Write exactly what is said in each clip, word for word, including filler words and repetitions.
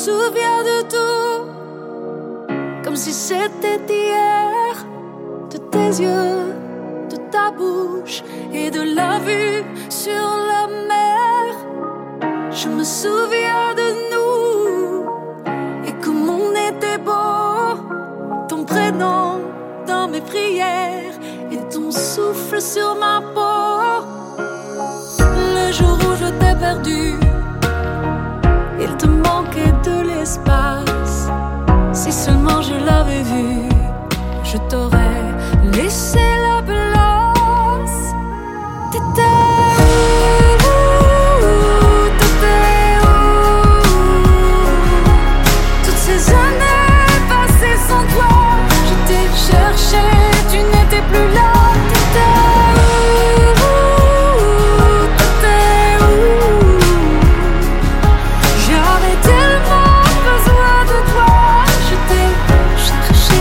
souviens de tout, comme si c'était hier, de tes yeux, de ta bouche et de la vue sur la mer. Je me souviens de nous et comme on était beau, ton prénom dans mes prières et ton souffle sur ma peau. Le jour où je t'ai perdu, il te manquait de l'espace. Si seulement je l'avais vu, je t'aurais laissé la place. T'étais où? T'étais où? Toutes ces années passées sans toi, je t'ai cherché, tu n'étais plus là. T'étais où? T'étais où? J'avais tellement besoin de toi, je t'ai cherché.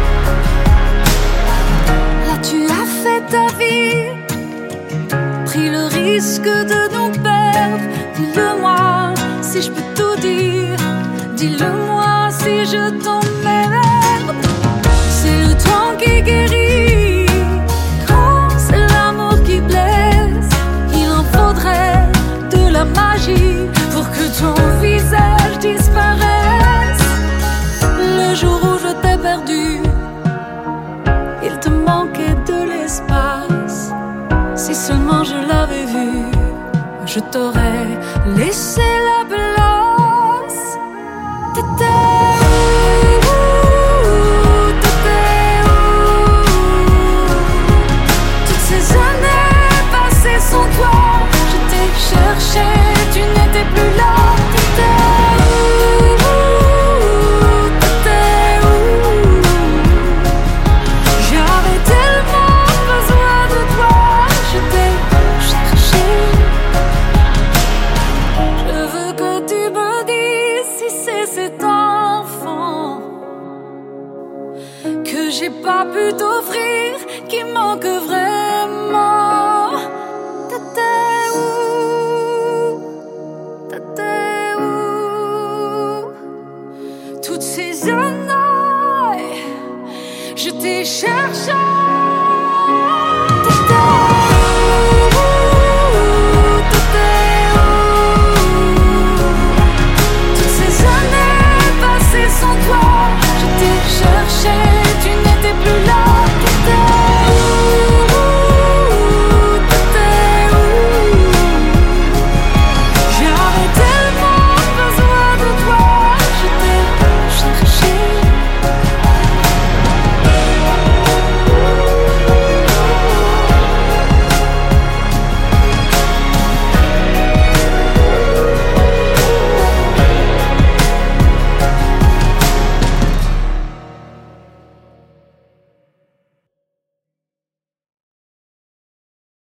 Là tu as fait ta vie, pris le risque de nous perdre. Dis-le-moi si je peux tout dire, dis-le-moi si je t'emmerde. C'est le temps qui guérit, quand c'est l'amour qui blesse. Il en faudrait de la magie pour que ton visage disparaisse. Le jour où je t'ai perdu, il te manquait de l'espace. Si seulement je l'avais vu, je t'aurais laissé la place. T'étais où? T'étais où? Toutes ces années passées sans toi, je t'ai cherché, tu n'étais plus là. T'étais où? T'étais où? J'avais tellement besoin de toi, je t'ai cherché. Je veux que tu me dises si c'est cet enfant que j'ai pas pu t'offrir qui manque vraiment. T'étais où? T'étais où? Toutes ces années, je t'ai cherché.